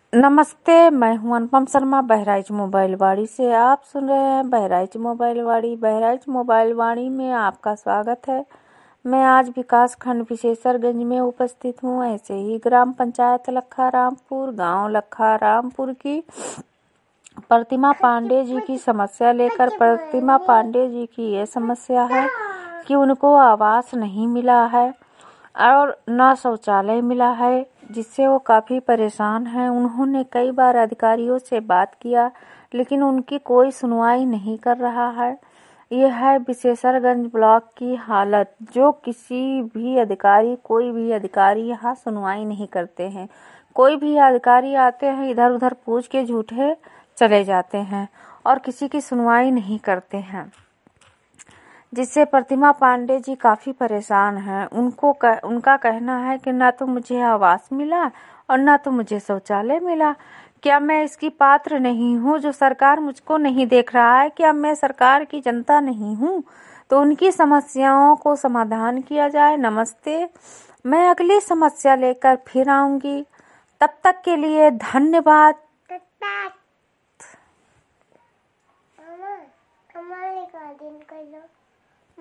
नमस्ते, मैं हूं अनुपम शर्मा बहराइच मोबाइल वाड़ी से। आप सुन रहे हैं बहराइच मोबाइल वाड़ी। बहराइच मोबाइल वाड़ी में आपका स्वागत है। मैं आज विकासखंड विशेषरगंज में उपस्थित हूं। ऐसे ही ग्राम पंचायत लखारामपुर, गांव लखारामपुर की प्रतिमा पांडे जी की समस्या लेकर। प्रतिमा पांडे जी की ये समस्या है कि उनको आवास नहीं मिला है और न शौचालय मिला है, जिससे वो काफ़ी परेशान हैं। उन्होंने कई बार अधिकारियों से बात किया, लेकिन उनकी कोई सुनवाई नहीं कर रहा है। यह है विशेषरगंज ब्लॉक की हालत, जो कोई भी अधिकारी यहाँ सुनवाई नहीं करते हैं। कोई भी अधिकारी आते हैं, इधर उधर पूछ के झूठे चले जाते हैं और किसी की सुनवाई नहीं करते हैं, जिससे प्रतिमा पांडे जी काफ़ी परेशान हैं। उनका कहना है कि ना तो मुझे आवास मिला और ना तो मुझे शौचालय मिला। क्या मैं इसकी पात्र नहीं हूँ जो सरकार मुझको नहीं देख रहा है? क्या मैं सरकार की जनता नहीं हूँ? तो उनकी समस्याओं को समाधान किया जाए। नमस्ते, मैं अगली समस्या लेकर फिर आऊँगी। तब तक के लिए धन्यवाद। हमारे का दिन कर लो।